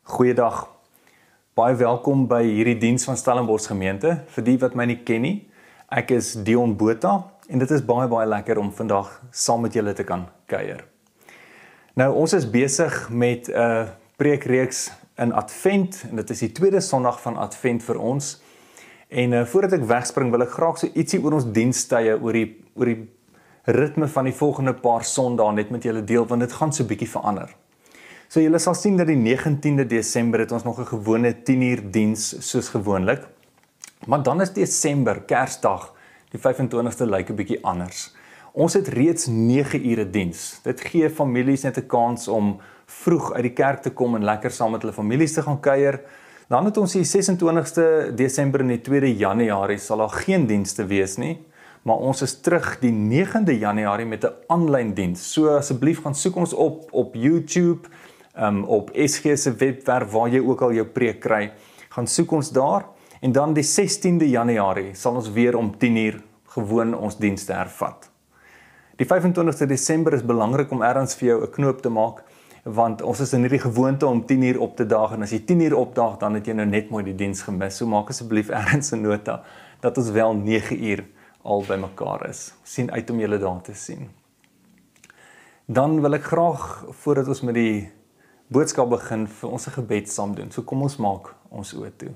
Goeiedag. Baie welkom by hierdie diens van Stellenbosch gemeente. Vir die wat my nie ken nie, ek is Dion Botha en dit is baie lekker om vandag saam met julle te kan kuier. Nou, ons is besig met 'n preekreeks in Advent en dit is die tweede Sondag van Advent vir ons. En voordat ek wegspring, wil ek graag so ietsie oor ons dienstye, oor die ritme van die volgende paar Sondae net met julle deel, want dit gaan so bietjie verander. So julle sal sien dat die 19de Desember het ons nog 'n gewone 10uur diens soos gewoonlik. Maar dan is Desember, Kersdag, die 25ste lyk 'n bietjie anders. Ons het reeds 9 ure diens. Dit gee families net 'n kans om vroeg uit die kerk te kom en lekker saam met hulle families te gaan kuier. Dan het ons die 26ste Desember en die 2de Januarie sal daar geen dienste wees nie. Maar ons is terug die 9de Januarie met 'n aanlyn diens. So asseblief gaan soek ons op YouTube, op SG se webwerf waar jy ook al jou preek kry. Gaan soek ons daar en dan die 16de Januarie sal ons weer om 10uur gewoon ons dienste hervat. Die 25ste Desember is belangrik om ergens vir jou 'n knoop te maak, want ons is in hierdie gewoonte om 10uur op te daag en as jy 10uur opdaag, dan het jy nou net mooi die diens gemis. So maak asseblief ergens 'n nota dat ons wel 9 uur al by mekaar is. Sien uit om julle daar te sien. Dan wil ek graag, voordat ons met die boodskap begin, vir ons 'n gebed saam doen. So kom ons maak ons oë toe.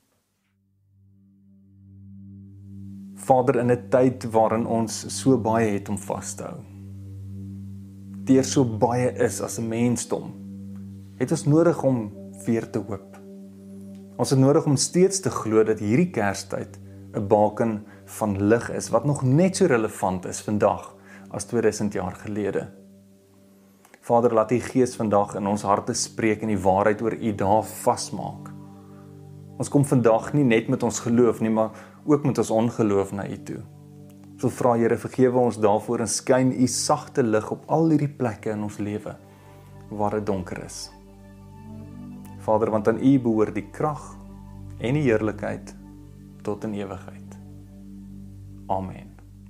Vader, in 'n tyd waarin ons so baie het om vas te hou, deur so baie is as 'n mensdom, het ons nodig om weer te hoop. Ons het nodig om steeds te glo dat hierdie Kerstyd 'n baken van lig is, wat nog net so relevant is vandag as 2000 jaar gelede. Vader, laat U Gees vandag in ons harte spreek en die waarheid oor U daar vasmaak. Ons kom vandag nie net met ons geloof nie, maar ook met ons ongeloof na U toe. So vra Here, vergewe ons daarvoor en skyn U sagte lig op al hierdie plekke in ons lewe waar dit donker is. Vader, want aan U behoort die krag en die heerlikheid tot in ewigheid. Amen.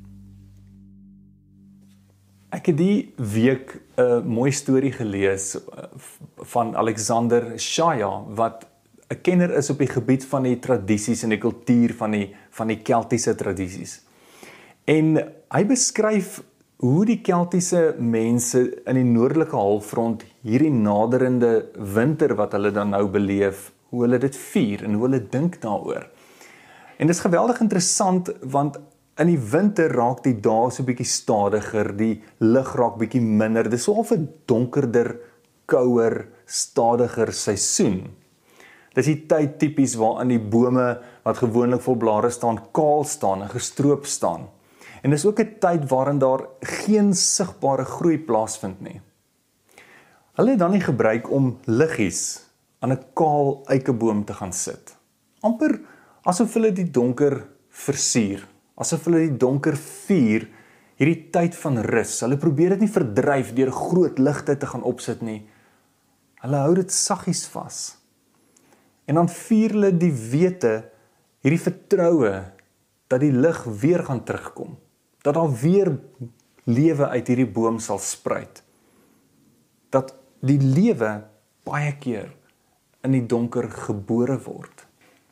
Ek het die week 'n mooi storie gelees van Alexander Shaya, wat 'n kenner is op die gebied van die tradisies en die kultuur van die Keltiese tradisies. En hy beskryf hoe die Keltiese mense in die noordelike halfrond hierdie naderende winter wat hulle dan nou beleef, hoe hulle dit vier en hoe hulle dink daaroor. En dit is geweldig interessant, want in die winter raak die dae so bietjie stadiger, die lig raak bietjie minder, dit is so of 'n donkerder, kouer, stadiger seisoen. Dis die tyd tipies waarin die bome wat gewoonlik vol blare staan, kaal staan en gestroop staan. En dis ook 'n tyd waarin daar geen sigbare groei plaasvind nie. Hulle het dan nie gebruik om liggies aan 'n kaal eikeboom te gaan sit. Amper asof hulle die donker versier, asof hulle die donker vier, hierdie tyd van rus. Hulle probeer dit nie verdryf deur groot ligte te gaan opsit nie. Hulle hou dit saggies vas. En dan vier hulle die wete, hierdie vertroue, dat die lig weer gaan terugkom. Dat daar weer lewe uit hierdie boom sal spruit. Dat die lewe baie keer in die donker gebore word.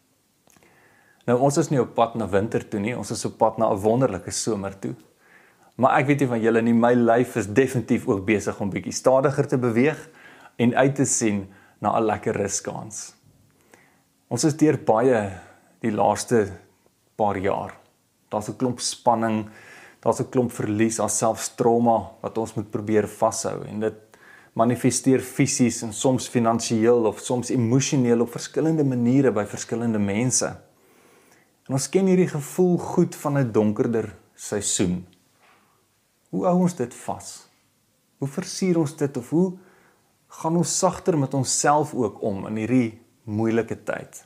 Nou, ons is nie op pad na winter toe nie, ons is op pad na 'n wonderlike somer toe. Maar ek weet nie van julle nie, my lyf is definitief ook besig om bietjie stadiger te beweeg en uit te sien na 'n lekker ruskans. Ons is deur baie die laaste paar jaar. Daar's 'n klomp spanning, daar's 'n klomp verlies, daar's selfs trauma wat ons moet probeer vashou en dit manifesteer fisies en soms finansiëel of soms emosioneel op verskillende maniere by verskillende mense. En ons ken hierdie gevoel goed van 'n donkerder seisoen. Hoe hou ons dit vas? Hoe versier ons dit of hoe gaan ons sagter met onsself ook om in hierdie moeilike tyd?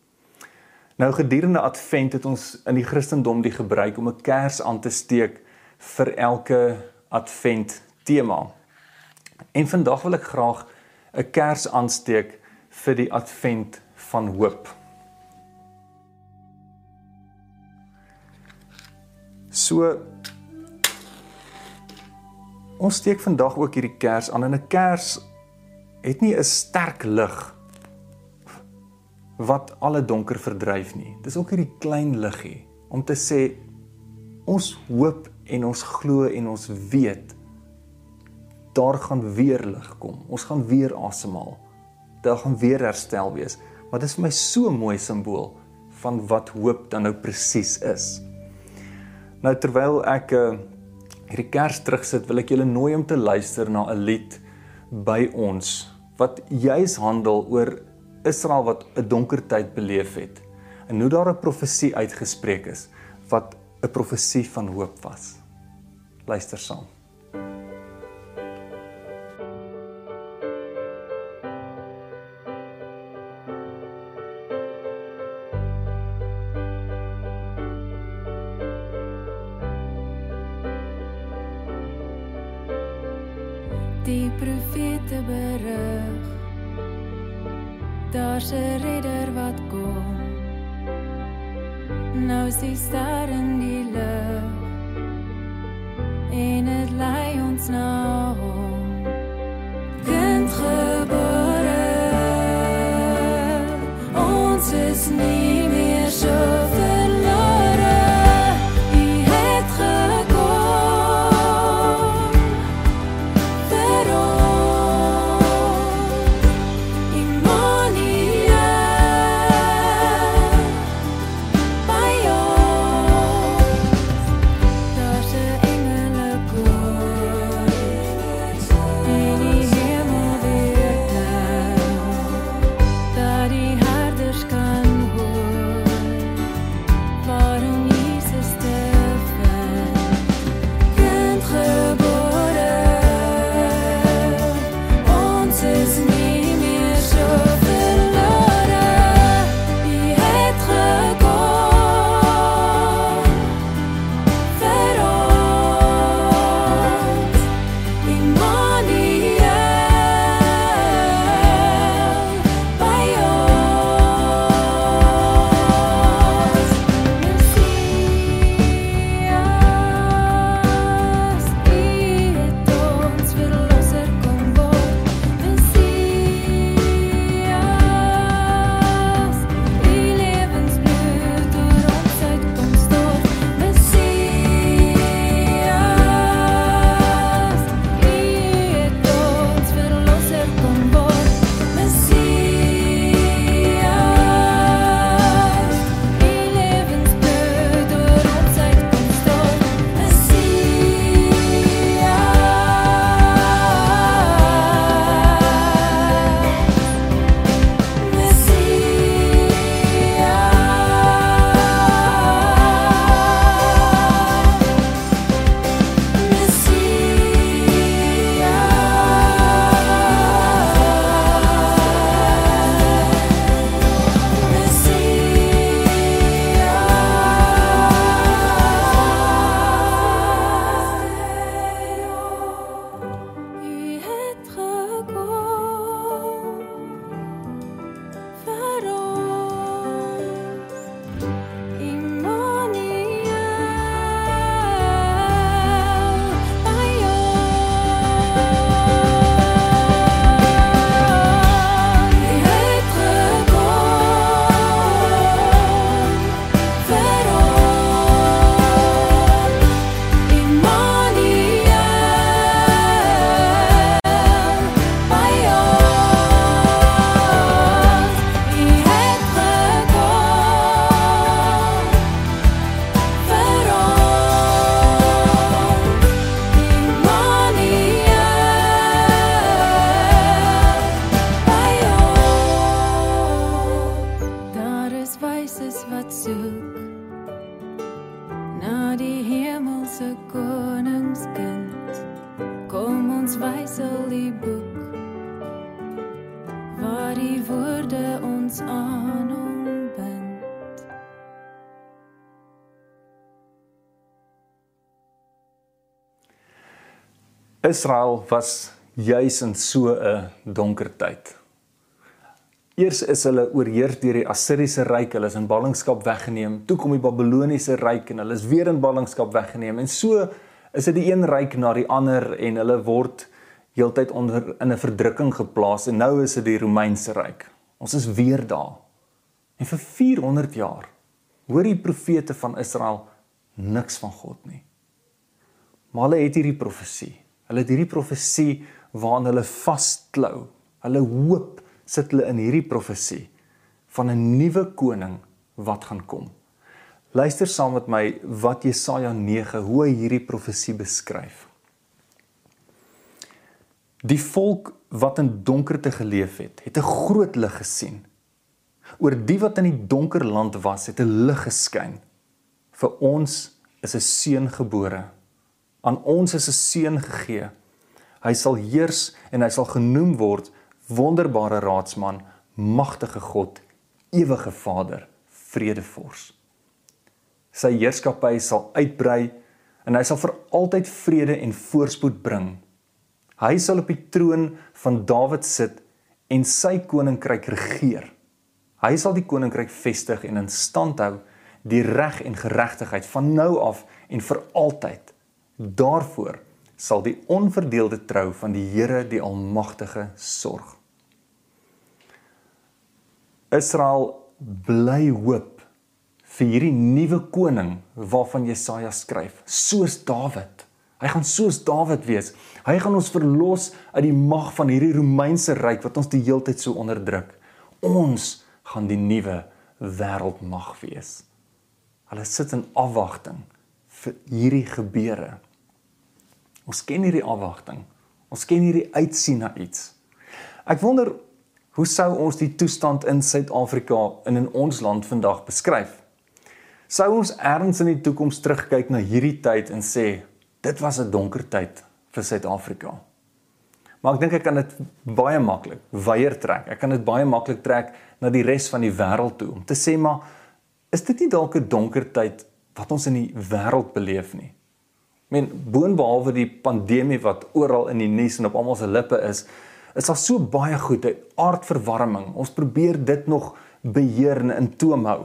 Nou gedurende Advent het ons in die Christendom die gebruik om 'n kers aan te steek vir elke Advent tema. En vandag wil ek graag 'n kers aansteek vir die Advent van hoop. So, ons steek vandag ook hierdie kers aan en 'n kers het nie 'n sterk lig wat alle donker verdryf nie. Dis ook hierdie klein liggie om te sê ons hoop en ons glo en ons weet daar gaan weer lig kom. Ons gaan weer asemhaal. Daar gaan weer herstel wees. Maar dit is vir my so 'n mooi simbool van wat hoop dan nou presies is. Nou terwyl ek hierdie Kers terugsit, wil ek julle nooi om te luister na 'n lied by ons wat juis handel oor Israel wat 'n donker tyd beleef het. En hoe daar 'n profesie uitgespreek is wat 'n profesie van hoop was. Luister saam. Die profete berig, daar's 'n redder wat kom. Nou is die ster in die lug en het lei ons na hom. Kind gebore, ons is nie meer so verlore. U het gekom vir ons, Immanuel, by ons. Daar's 'n engelekoor in die hemel weerklink, dat die herders kan hoor waarom Jesus te vind. Kind gebore, ons is nie meer so verlore. U het gekom vir ons, Immanuel, by ons. Messias, U het ons verlosser kom word. Messias, U lewensbloed oor ons uit kom stort. Messias, U het ons verlosser kom word. Messias, U lewensbloed oor ons uit kom stort. Daar is wyses wat soek na die hemelse koningskind. Kom ons wys al die boek waar die woorde ons aan hom bind. Israel was juis in so 'n donker tyd. Eers is hulle oorheers deur die Assiriese ryk, hulle is in ballingskap weggeneem, toe kom die Babiloniese ryk en hulle is weer in ballingskap weggeneem, en so is dit die een ryk na die ander en hulle word heeltyd onder in 'n verdrukking geplaas en nou is dit die Romeinse ryk. Ons is weer daar. En vir 400 jaar hoor die profete van Israel niks van God nie. Maar hulle het hierdie profesie. Hulle het hierdie profesie waaraan hulle vasklou. Hulle hoop sit hulle in hierdie profesie van 'n nuwe koning wat gaan kom. Luister saam met my wat Jesaja 9, hoe hy hierdie profesie beskryf. Die volk wat in donkerte geleef het 'n groot lig gesien. Oor die wat in die donker land was, het 'n lig geskyn. Vir ons is 'n seun gebore. Aan ons is 'n seun gegee. Hy sal heers en hy sal genoem word wonderbare raadsman, magtige God, ewige Vader, vredevors. Sy heerskappy sal uitbrei en hy sal vir altyd vrede en voorspoed bring. Hy sal op die troon van Dawid sit en sy koninkryk regeer. Hy sal die koninkryk vestig en in stand hou, die reg en geregtigheid van nou af en vir altyd. Daarvoor sal die onverdeelde trou van die Here die Almagtige sorg. Israel bly hoop vir hierdie nuwe koning waarvan Jesaja skryf, soos Dawid. Hy gaan soos Dawid wees. Hy gaan ons verlos uit die mag van hierdie Romeinse ryk wat ons die heeltyd so onderdruk. Ons gaan die nuwe wêreldmag wees. Hulle sit in afwagting vir hierdie gebeure. Ons ken hierdie afwagting. Ons ken hierdie uitsien na iets. Ek wonder, hoe sou ons die toestand in Suid-Afrika en in ons land vandag beskryf? Sou ons ergens in die toekoms terugkyk na hierdie tyd en sê, dit was 'n donker tyd vir Suid-Afrika. Maar ek dink ek kan dit baie maklik weier trek. Ek kan dit baie maklik trek na die res van die wêreld toe, om te sê, maar is dit nie dalk 'n donker tyd wat ons in die wêreld beleef nie? Boonbehalwe die pandemie wat oral in die nuus en op almal se lippe is daar so baie goed, aardverwarming. Ons probeer dit nog beheer en in toom hou.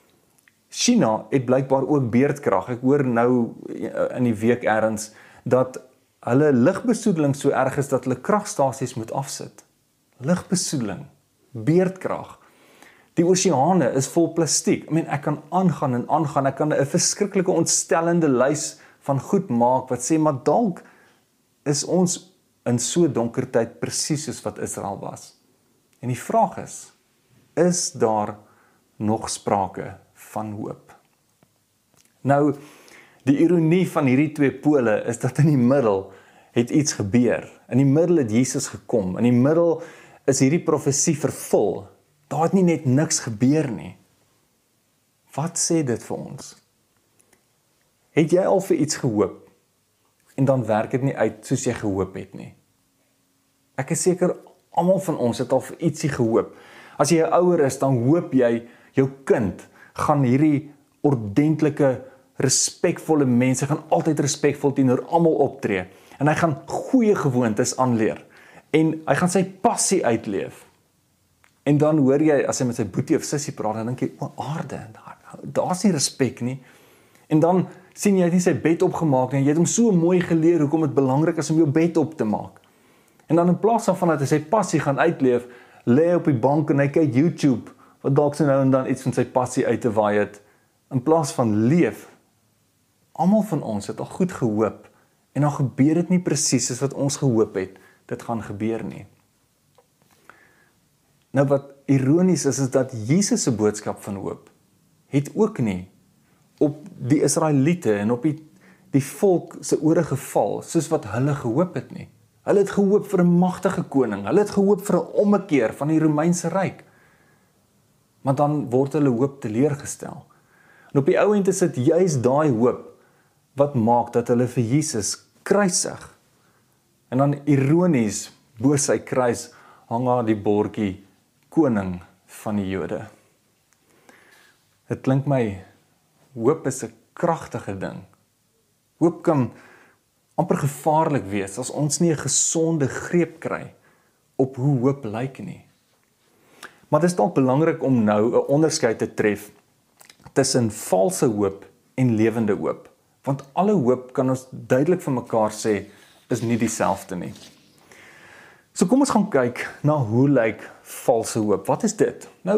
China het blykbaar ook beerdkrag. Ek hoor nou in die week ergens dat hulle lugbesoedeling so erg is dat hulle kragstasies moet afsit. Lugbesoedeling, beerdkrag. Die oseane is vol plastiek. Ek kan aangaan en aangaan. Ek kan 'n verskriklike ontstellende lys van goed maak wat sê, maar dalk is ons in so donker tyd presies soos wat Israel was. En die vraag is daar nog sprake van hoop? Nou, die ironie van hierdie twee pole is dat in die middel het iets gebeur. In die middel het Jesus gekom. In die middel is hierdie profesie vervul. Daar het nie net niks gebeur nie. Wat sê dit vir ons? Het jy al vir iets gehoop en dan werk dit nie uit soos jy gehoop het nie? Ek is seker almal van ons het al vir ietsie gehoop. As jy 'n ouer is, dan hoop jy jou kind gaan hierdie ordentlike, respekvolle mense, gaan altyd respekvol teenoor almal optree en hy gaan goeie gewoontes aanleer en hy gaan sy passie uitleef. En dan hoor jy, as hy met sy boetie of sussie praat, dan dink jy, o aarde, daar's nie respek nie. En dan sien jy het nie sy bed opgemaak nie, jy het hom so mooi geleer hoekom dit belangrik is om jou bed op te maak. En dan in plaas van dat hy sy passie gaan uitleef, lê hy op die bank en hy kyk YouTube, wat dalk so nou en dan iets van sy passie uit te waai het, in plaas van leef. Almal van ons het al goed gehoop, en dan gebeur dit nie presies soos wat ons gehoop het, dit gaan gebeur nie. Nou wat ironies is dat Jesus se boodskap van hoop, het ook nie op die Israeliete en op die volk se ore geval, soos wat hulle gehoop het nie. Hulle het gehoop vir 'n magtige koning, hulle het gehoop vir 'n ommekeer van die Romeinse ryk. Maar dan word hulle hoop teleurgestel. En op die ou end is dit juis daai hoop wat maak dat hulle vir Jesus kruisig. En dan ironies, bo sy kruis hang daar die bordjie koning van die Jode. Dit klink my, hoop is 'n kragtige ding. Hoop kan amper gevaarlik wees as ons nie 'n gesonde greep kry op hoe hoop lyk nie. Maar dit is dalk belangrik om nou 'n onderskeid te tref tussen valse hoop en lewende hoop. Want alle hoop, kan ons duidelik vir mekaar sê, is nie dieselfde nie. So kom ons gaan kyk na hoe lyk valse hoop. Wat is dit? Nou,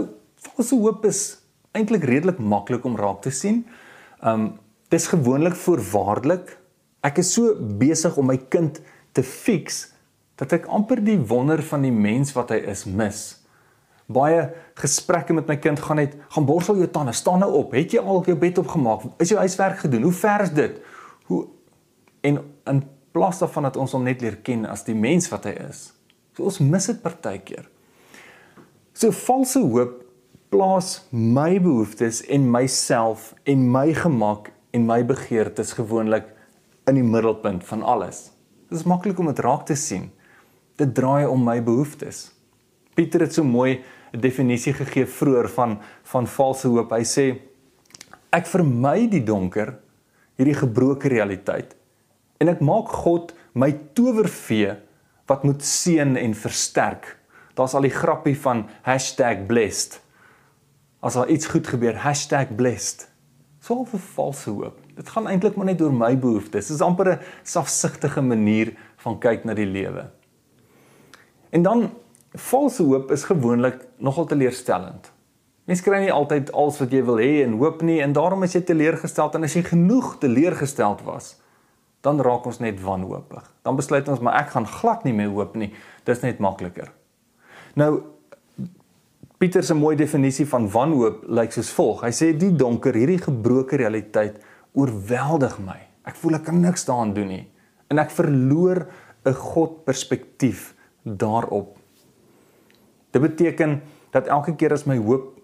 Valse hoop is eintlik redelik maklik om raak te sien. Dis gewoonlik voorwaardelik. Ek is so besig om my kind te fix, dat ek amper die wonder van die mens wat hy is mis. Baie gesprekke met my kind gaan borsel jou tande, staan nou op, het jy al jou bed opgemaak, is jou huiswerk gedoen, hoe ver is dit? En in plaas daarvan dat ons hom net leer ken as die mens wat hy is. So ons mis dit partykeer. So valse hoop plaas my behoeftes en myself en my gemak en my begeertes gewoonlik in die middelpunt van alles. Dit is maklik om dit raak te sien. Dit draai om my behoeftes. Pieter het so mooi 'n definisie gegee vroeër van valse hoop. Hy sê, ek vermy die donker, hierdie gebroke realiteit, en ek maak God my towervee wat moet seën en versterk. Daar's al die grappie van #blessed. As daar iets goed gebeur, #blessed. So 'n valse hoop. Dit gaan eintlik maar net oor my behoeftes. Dit is amper 'n selfsugtige manier van kyk na die lewe. En dan, valse hoop is gewoonlik nogal teleurstellend. Mens kry nie altyd alles wat jy wil hê en hoop nie, en daarom is jy teleurgesteld, en as jy genoeg teleurgesteld was, dan raak ons net wanhoopig. Dan besluit ons, maar ek gaan glad nie meer hoop nie, dis net makliker. Nou, Pieter se mooi definisie van wanhoop lyk soos volg. Hy sê, die donker, hierdie gebroke realiteit, oorweldig my. Ek voel ek kan niks daaraan doen nie. En ek verloor 'n God perspektief daarop. Dit beteken dat elke keer as my hoop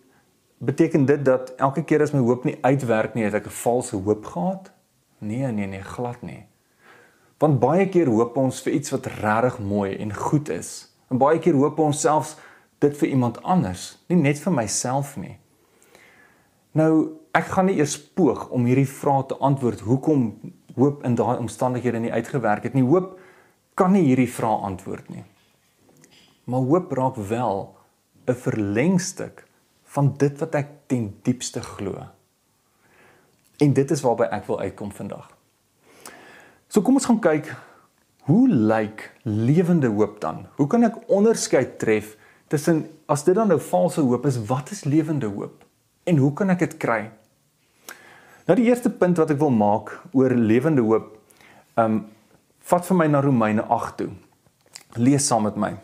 nie uitwerk nie, het ek 'n valse hoop gehad? Nee, glad nie. Want baie keer hoop ons vir iets wat regtig mooi en goed is. En baie keer hoop ons selfs dit vir iemand anders, nie net vir myself nie. Nou, ek gaan nie eers poog om hierdie vraag te antwoord, hoekom hoop in daai omstandighede nie uitgewerk het nie. Hoop kan nie hierdie vraag antwoord nie. Maar hoop raak wel 'n verlengstuk van dit wat ek ten diepste glo. En dit is waarby ek wil uitkom vandag. So kom ons gaan kyk, hoe lyk lewende hoop dan? Hoe kan ek onderskeid tref tussen, as dit dan nou valse hoop is, wat is lewende hoop? En hoe kan ek dit kry? Nou die eerste punt wat ek wil maak oor lewende hoop, vat vir my na Romeine 8 toe. Lees saam met my.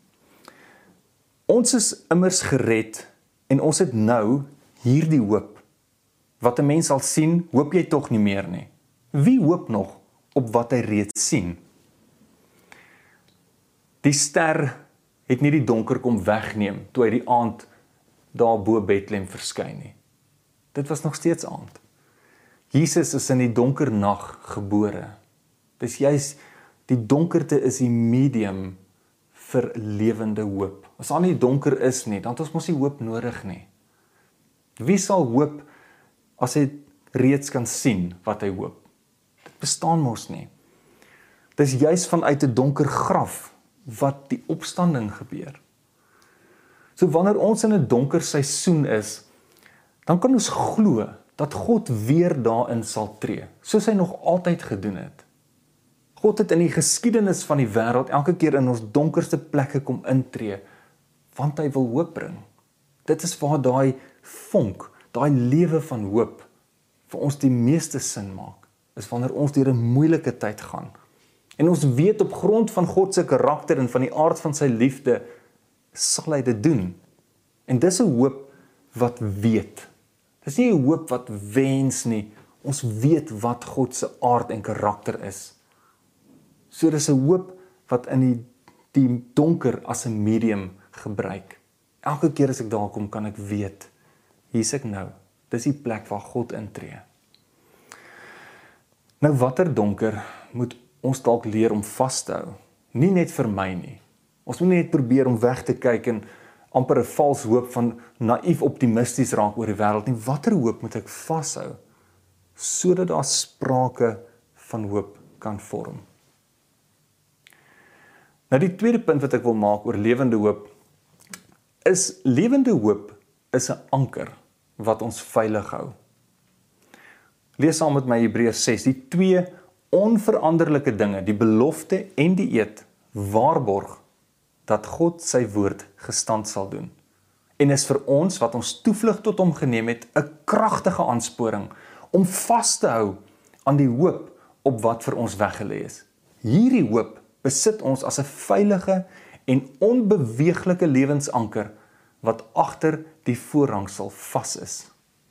Ons is immers gered, en ons het nou hierdie hoop. Wat 'n mens sal sien, hoop jy tog nie meer nie. Wie hoop nog op wat hy reeds sien? Die ster het nie die donker kom wegneem, toe hy die aand daar bo Bethlehem verskyn nie. Dit was nog steeds aand. Jesus is in die donker nag gebore. Dis juist, die donkerte is die medium vir lewende hoop. As daar nie donker is nie, dan het ons mos nie hoop nodig nie. Wie sal hoop as hy reeds kan sien wat hy hoop? Dit bestaan mos nie. Dis juist vanuit 'n donker graf wat die opstanding gebeur. So wanneer ons in 'n donker seisoen is, dan kan ons glo dat God weer daarin sal tree, soos hy nog altyd gedoen het. God het in die geskiedenis van die wêreld elke keer in ons donkerste plekke kom intree, want hy wil hoop bring. Dit is waar daai vonk, daai lewe van hoop vir ons die meeste sin maak, is wanneer ons deur 'n moeilike tyd gaan. En ons weet op grond van God se karakter en van die aard van sy liefde, sal hy dit doen. En dis 'n hoop wat weet. Dis nie 'n hoop wat wens nie. Ons weet wat God se aard en karakter is. So dis 'n hoop wat in die donker as 'n medium gebruik. Elke keer as ek daar kom, kan ek weet, hier's ek nou. Dis die plek waar God intree. Nou watter donker moet ons dalk leer om vas te hou? Nie net vir my nie. Ons moet nie net probeer om weg te kyk en amper 'n vals hoop van naïef optimisties raak oor die wêreld nie. Watter hoop moet ek vashou, sodat daar sprake van hoop kan vorm? Nou die tweede punt wat ek wil maak oor lewende hoop, is lewende hoop is 'n anker wat ons veilig hou. Lees saam met my Hebreërs 6, die twee onveranderlike dinge, die belofte en die eed, waarborg dat God sy woord gestand sal doen. en is vir ons wat ons toevlug tot hom geneem het, 'n kragtige aansporing om vas te hou aan die hoop op wat vir ons weggelê is. Hierdie hoop besit ons as 'n veilige en onbeweeglike lewensanker wat agter die voorhangsel vas is.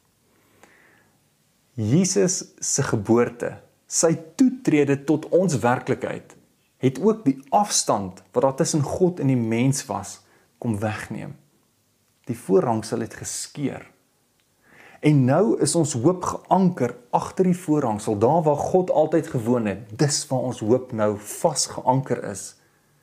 Jesus se geboorte, sy toetrede tot ons werklikheid, het ook die afstand wat daar tussen God en die mens was, kom wegneem. Die voorhangsel het geskeur. En nou is ons hoop geanker agter die voorhangsel, daar waar God altyd gewoon het. Dis waar ons hoop nou vasgeanker is.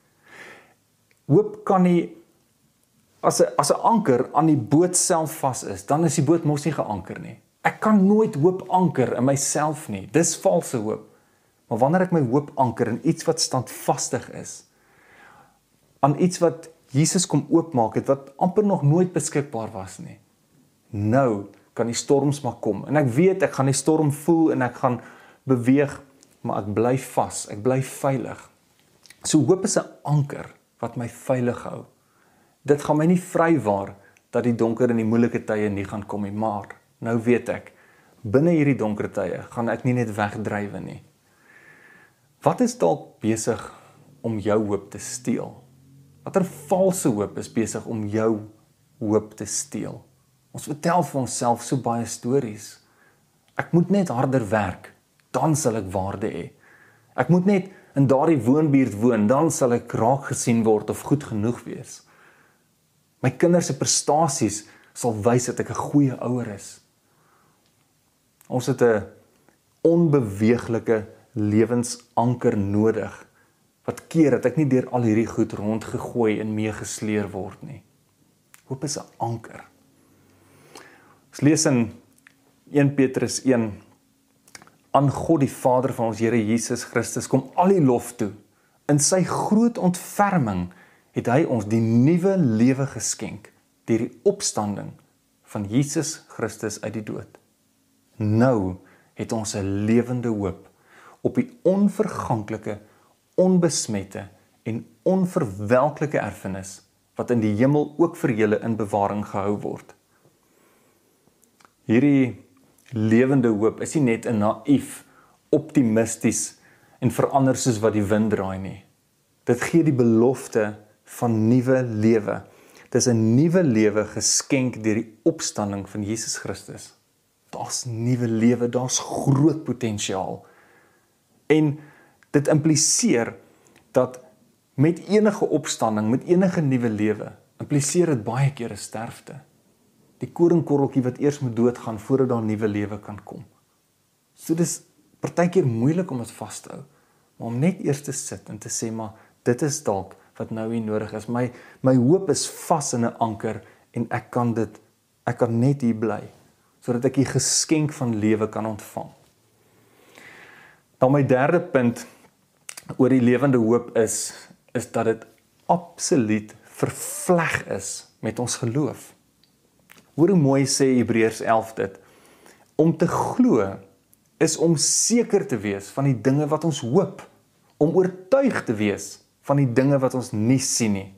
Hoop kan nie, as 'n anker aan die boot self vas is, dan is die boot mos nie geanker nie. Ek kan nooit hoop anker in myself nie, dis valse hoop. Maar wanneer ek my hoop anker in iets wat standvastig is, aan iets wat Jesus kom oopmaak het, wat amper nog nooit beskikbaar was nie, nou kan die storms maar kom. En ek weet, ek gaan die storm voel en ek gaan beweeg, maar ek bly vas, ek bly veilig. So hoop is 'n anker wat my veilig hou. Dit gaan my nie vrywaar dat die donker en die moeilike tye nie gaan kom nie, maar nou weet ek, binne hierdie donker tye gaan ek nie net wegdrywe nie. Wat is dalk besig om jou hoop te steel? Watter valse hoop is besig om jou hoop te steel? Ons vertel vir onsself so baie stories. Ek moet net harder werk, dan sal ek waarde hê. Ek moet net in daardie woonbuurt woon, dan sal ek raak gesien word of goed genoeg wees. My kinders se prestasies sal wys dat ek 'n goeie ouer is. Ons het 'n onbeweeglike lewensanker nodig, wat keer dat ek nie deur al hierdie goed rondgegooi en meegesleer word nie. Hoop is 'n anker. Ons lees in 1 Petrus 1, aan God die Vader van ons Here Jesus Christus kom al die lof toe. In sy groot ontferming het hy ons die nuwe lewe geskenk deur die opstanding van Jesus Christus uit die dood. Nou het ons 'n lewende hoop op die onverganklike, onbesmette en onverwelklike erfenis wat in die hemel ook vir julle in bewaring gehou word. Hierdie lewende hoop is nie net 'n naïef, optimisties en verander soos wat die wind draai nie. Dit gee die belofte van nuwe lewe. Dit is 'n nuwe lewe geskenk deur die opstanding van Jesus Christus. Daar's nuwe lewe, daar's groot potensiaal. En dit impliseer dat met enige opstanding, met enige nuwe lewe, impliseer dit baie keer 'n sterfte. Die koringkorreltjie wat eers moet doodgaan voordat daar nuwe lewe kan kom. So dis partykeer moeilik om dit vas te hou, maar om net eers te sit en te sê, maar dit is dalk wat nou hier nodig is. My hoop is vas in 'n anker en ek kan net hier bly, sodat ek die geskenk van lewe kan ontvang. Dan my derde punt oor die lewende hoop is dat dit absoluut vervleg is met ons geloof. Hoor hoe mooi sê Hebreërs 11 dit. Om te glo is om seker te wees van die dinge wat ons hoop, om oortuig te wees van die dinge wat ons nie sien nie.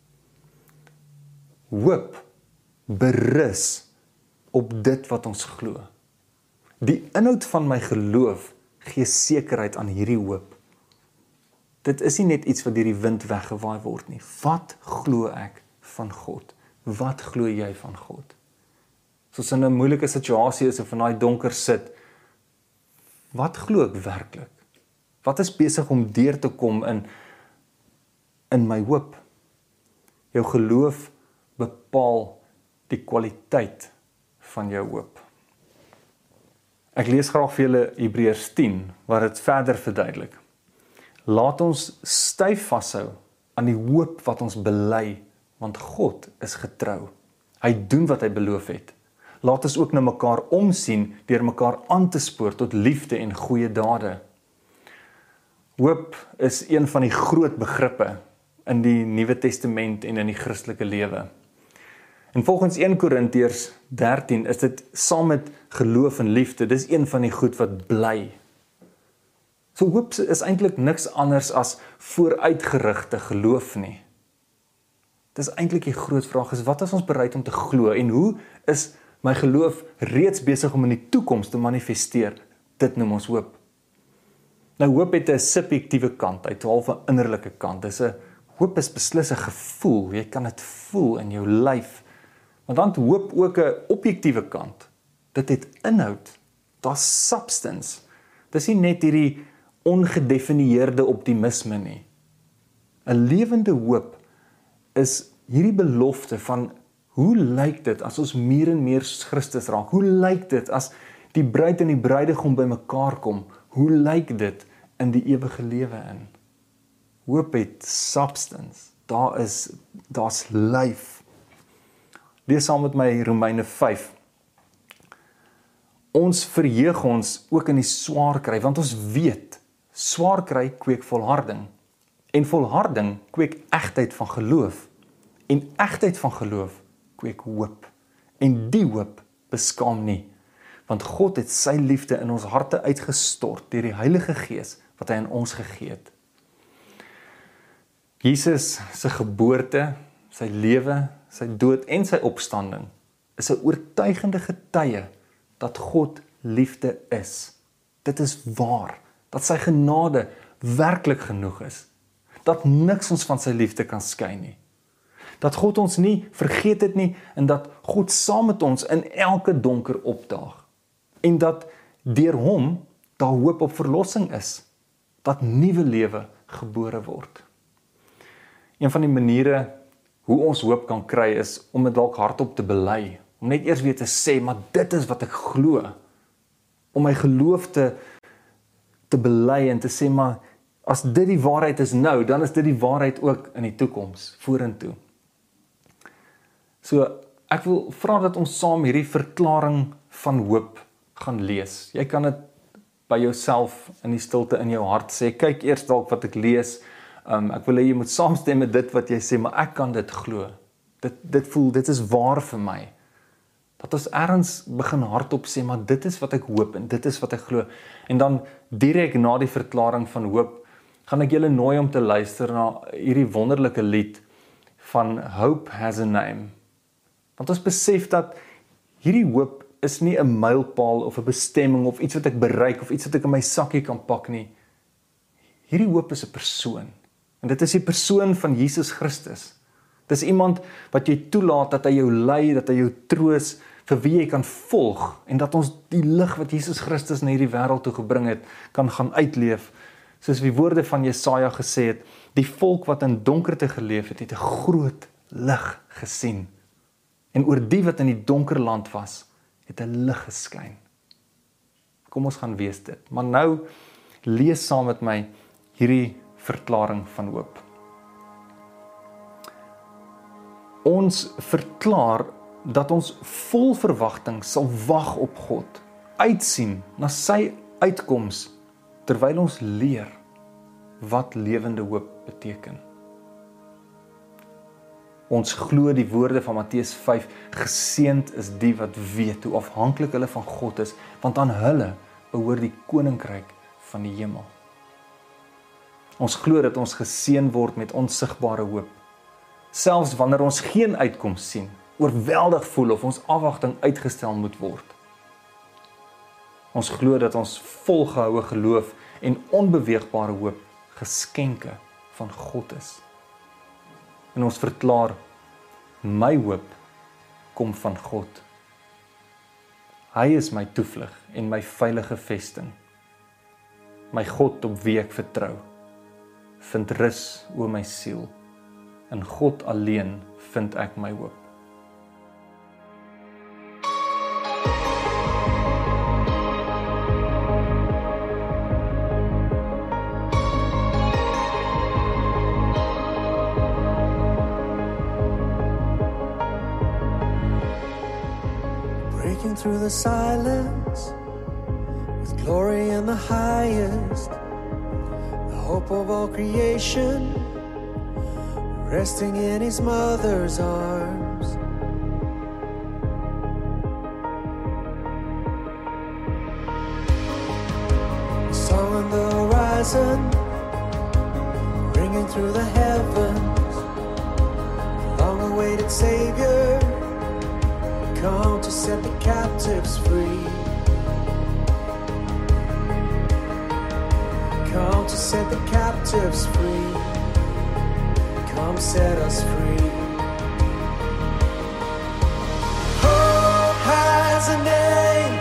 Hoop berus op dit wat ons glo. Die inhoud van my geloof gee sekerheid aan hierdie hoop. Dit is nie net iets wat deur die wind weggewaai word nie. Wat glo ek van God? Wat glo jy van God? Soos in 'n moeilike situasie is of in daai donker sit, wat glo ek werklik? Wat is besig om deur te kom in my hoop? Jou geloof bepaal die kwaliteit van jou hoop. Ek lees graag vir julle Hebreërs 10, waar dit verder verduidelik. Laat ons styf vashou aan die hoop wat ons bely, want God is getrou. Hy doen wat hy beloof het. Laat ons ook na mekaar omsien deur mekaar aan te spoor tot liefde en goeie dade. Hoop is een van die groot begrippe in die Nuwe Testament en in die Christelike lewe. En volgens 1 Korintiërs 13 is dit saam met geloof en liefde, dis een van die goed wat bly. So hoop is eintlik niks anders as vooruitgerigte geloof nie. Dis eintlik die groot vraag is, wat is ons bereid om te glo en hoe is my geloof reeds besig om in die toekoms te manifesteer? Dit noem ons hoop. Nou hoop het 'n subjektiewe kant, uit 'n innerlike kant. Hoop is beslis 'n gevoel, jy kan dit voel in jou lyf. Maar dan het hoop ook 'n objektiewe kant. Dit het inhoud, daar's substance. Dis nie net hierdie ongedefinieerde optimisme nie. 'n Lewende hoop is hierdie belofte van hoe lyk dit as ons meer en meer Christus raak? Hoe lyk dit as die bruid en die bruidegom bymekaar kom? Hoe lyk dit in die ewige lewe in? Hoop het substance. Daar's lyf. Lees saam met my Romeine 5. Ons verheug ons ook in die swaar kry, want ons weet, swaar kry kweek volharding. En volharding kweek egtheid van geloof. En egtheid van geloof kweek hoop. En die hoop beskaam nie, want God het sy liefde in ons harte uitgestort deur die Heilige Gees wat hy aan ons gegee het. Jesus se geboorte, sy lewe, sy dood en sy opstanding is 'n oortuigende getuie dat God liefde is. Dit is waar, dat sy genade werklik genoeg is, dat niks ons van sy liefde kan skei nie. Dat God ons nie vergeet het nie en dat God saam met ons in elke donker opdaag. En dat deur hom daar hoop op verlossing is, dat nuwe lewe gebore word. Een van die maniere hoe ons hoop kan kry is om dit dalk hardop te bely, om net eers weer te sê, maar dit is wat ek glo. Om my geloof te bely en te sê, maar as dit die waarheid is nou, dan is dit die waarheid ook in die toekoms, vorentoe. So, ek wil vra dat ons saam hierdie verklaring van hoop gaan lees. Jy kan dit by jouself in die stilte in jou hart sê, kyk eers dalk wat ek lees, ek wil hê jy moet saamstem met dit wat jy sê, maar ek kan dit glo. Dit voel, dit is waar vir my. Dat ons ergens begin hardop sê, maar dit is wat ek hoop en dit is wat ek glo. En dan direk na die verklaring van hoop, gaan ek julle nooi om te luister na hierdie wonderlike lied van Hope Has a Name. Want ons besef dat hierdie hoop is nie 'n mylpaal of 'n bestemming of iets wat ek bereik of iets wat ek in my sakkie kan pak nie. Hierdie hoop is 'n persoon. En dit is die persoon van Jesus Christus. Dis iemand wat jy toelaat dat hy jou lei, dat hy jou troos, vir wie jy kan volg en dat ons die lig wat Jesus Christus na hierdie wêreld toe gebring het, kan gaan uitleef. Soos die woorde van Jesaja gesê het, die volk wat in donkerte geleef het, het 'n groot lig gesien. En oor die wat in die donker land was, het 'n lig geskyn. Kom ons gaan wees dit. Maar nou, lees saam met my hierdie verklaring van hoop. Ons verklaar dat ons vol verwagting sal wag op God, uitsien na sy uitkoms, terwyl ons leer wat lewende hoop beteken. Ons glo die woorde van Matteus 5, geseënd is die wat weet hoe afhanklik hulle van God is, want aan hulle behoort die koninkryk van die hemel. Ons glo dat ons geseën word met onsigbare hoop. Selfs wanneer ons geen uitkoms sien, oorweldig voel of ons afwagting uitgestel moet word. Ons glo dat ons volgehoue geloof en onbeweegbare hoop geskenke van God is. En ons verklaar, my hoop kom van God. Hy is my toevlug en my veilige vesting. My God op wie ek vertrou. Vind rus oor my siel. In God alleen vind ek my hoop. Breaking through the silence with glory in the highest, the hope of all creation, resting in his mother's arms. The song on the horizon, ringing through the heavens, long-awaited Savior, come to set the captives free. Come to set the captives free. Come set us free. Hope has a name,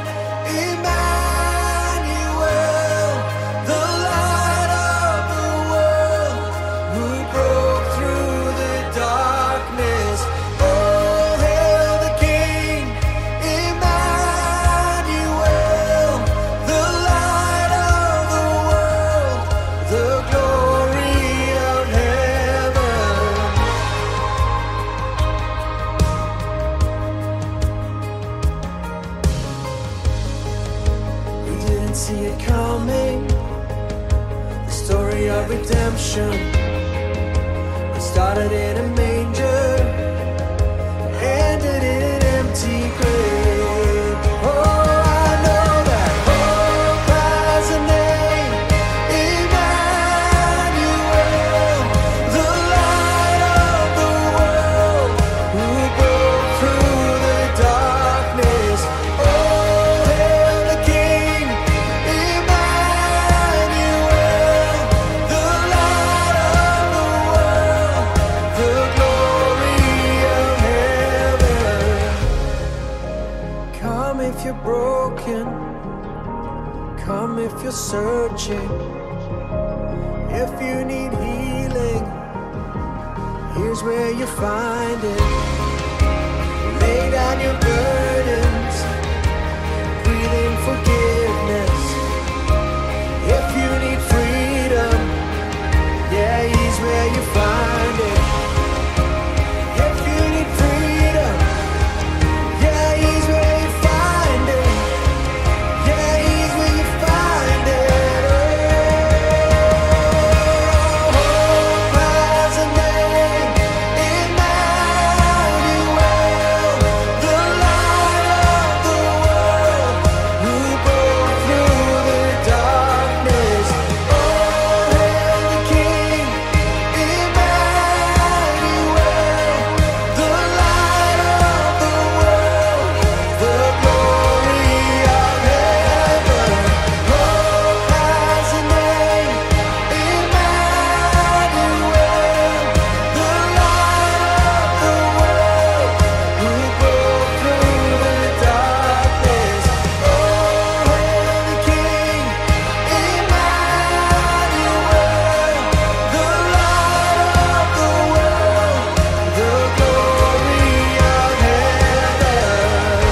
Emmanuel, the light of the world, who broke through the darkness. Oh, hail the King, Emmanuel, the light of the world, the glory of heaven. We didn't see it coming, the story of redemption. It started in a manger, ended in an empty grave. Oh, I know that hope has a name, Emmanuel, the light of the world, who broke through the darkness. Oh, hail the King, Emmanuel, the light of the world, the glory of heaven. Come if you're broken, come if you're searching, if you need healing, here's where you find it. Lay down your burdens, breathe in forgiveness. If you need freedom, yeah, he's where you find it. If you need freedom, yeah, he's where you find it. Yeah, he's where you find it. Oh, hope has a name, Emmanuel, the light of the world, who broke through the darkness. Oh, hail the King, Emmanuel, the light of the world, the glory of heaven. Hope has a name, Emmanuel, the light of the world, who broke through the darkness. Oh, hail the King, Emmanuel, the light of the world, the glory of heaven.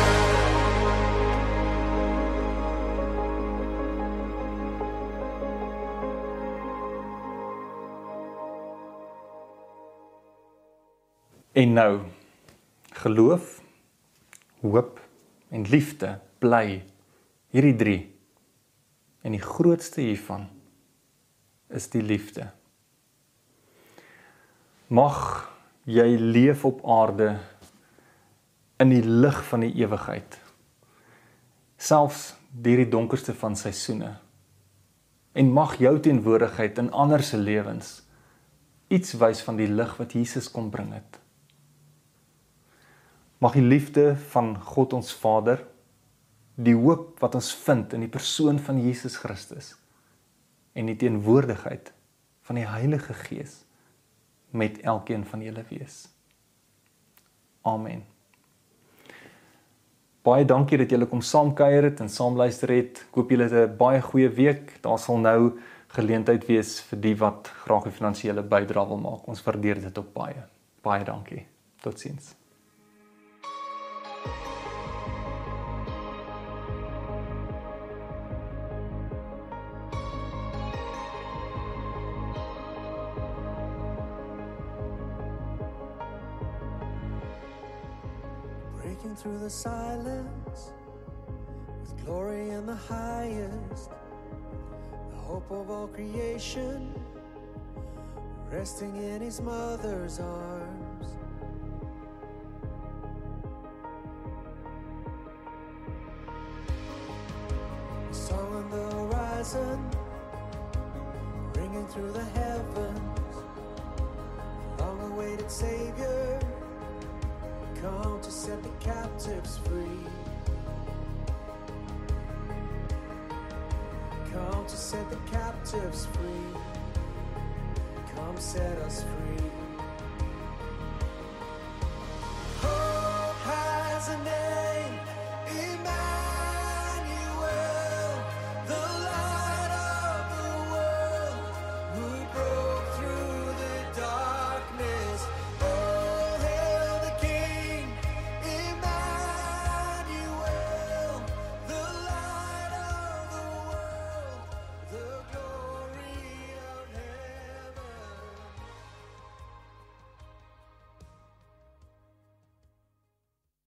En nou, geloof, hoop en liefde bly, hierdie drie. En die grootste hiervan is die liefde. Mag jy leef op aarde in die lig van die ewigheid, selfs deur die donkerste van seisoene. En mag jou teenwoordigheid in ander se lewens iets wys van die lig wat Jesus kom bring het. Mag die liefde van God ons Vader, die hoop wat ons vind in die persoon van Jesus Christus en die teenwoordigheid van die Heilige Gees met elkeen van julle wees. Amen. Baie dankie dat julle kom saamkuier het en saam luister het. Ek hoop julle het 'n baie goeie week. Daar sal nou geleentheid wees vir die wat graag 'n finansiële bydrae wil maak. Ons waardeer dit ook baie. Baie dankie. Totsiens. Breaking through the silence with glory in the highest, the hope of all creation, resting in his mother's arms. A song on the horizon, ringing through the heavens, long-awaited Savior, Come to set the captives free. Come to set the captives free. Come set us free.